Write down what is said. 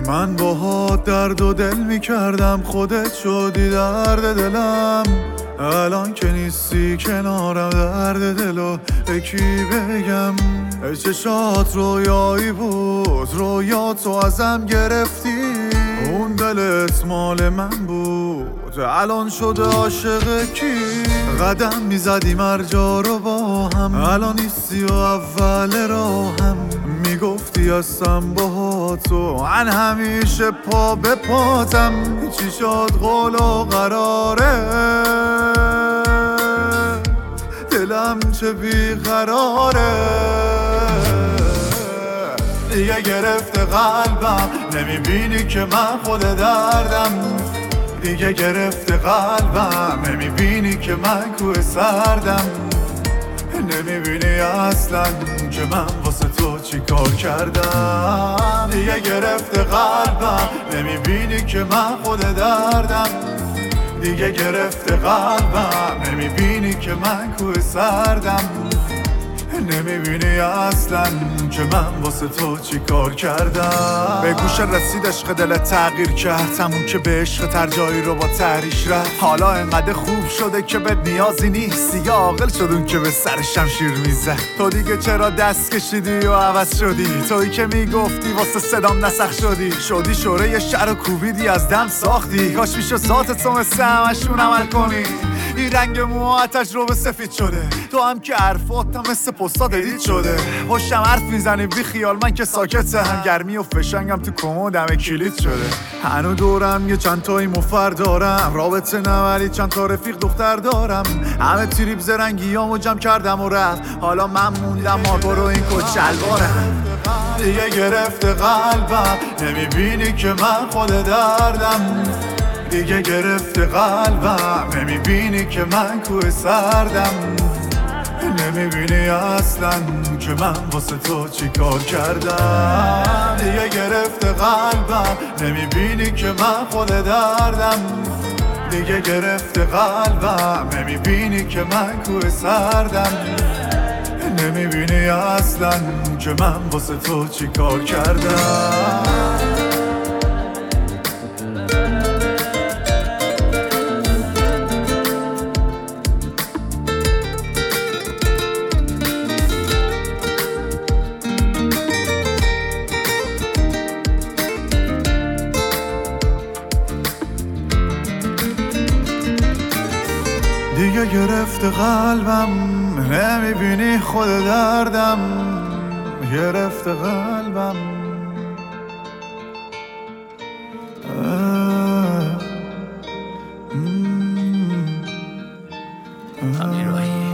من باهات درد و دل میکردم، خودت شدی درد دلم. الان که نیستی کنارم، درد دلو به کی بگم؟ چشات رویایی بود، رویا تو ازم گرفتی. اون دلت مال من بود، الان شده عاشق کی؟ قدم میزدیم هر جا رو با هم، الان نیستی و اول راهم. میگفتی هستم با تو، من همیشه پا به پاتم. چی شد قول و قراره؟ دلم چه بیقراره. دیگه گرفته قلبم، نمیبینی که من خود دردم. دیگه گرفته قلبم، نمیبینی که من کوه سردم. نمیبینی اصلا که من واسه تو چی کار کردم. دیگه گرفته قلبم، نمیبینی که من خود دردم. دیگه گرفته قلبم، نمیبینی که من کوه سردم. نمیبینی اصلا که من واسه تو چی کار کردم. به گوش رسید عشق دلت تغییر کرد، همون که به عشق ترجایی رو با تحریش رفت. حالا انقدر خوب شده که بهت نیازی نیست، دیگه عاقل شدون که به سر شمشیر میزد. تو دیگه چرا دست کشیدی و عوض شدی؟ تویی که میگفتی واسه صدام نسخ شدی. شدی شوره شهر و کوبیدی، از دم ساختی. کاش میشه ذات تو مثل همشون عمل کنی. این رنگ موها تجربه سفید شده، تو هم که حرفاتم مثل پستات ادیت شده. پشتم حرف میزنی بی خیال، من که ساکتم. گرمی و فشنگم تو کمودم کلید شده. هنو دورم یه چند تایی مفر دارم، رابطه نه ولی چند تا رفیق دختر دارم. همه تریپ زرنگیامو جمع کردم و رفت، حالا من موندم ما برو این کت شلوارم. دیگه گرفته قلبم، نمیبینی که من خود دردم. دیگه گرفته قلبم، نمیبینی که من کوه سردم. نمیبینی اصلا که من واسه تو چی کار کردم. دیگه گرفته قلبم، نمیبینی که من خود دردم. دیگه گرفته قلبم، نمیبینی که من کوه سردم. نمیبینی اصلا که من واسه تو چی کار کردم. دیگه گرفته قلبم، نمیبینی خود دردم. گرفته قلبم. امیرایی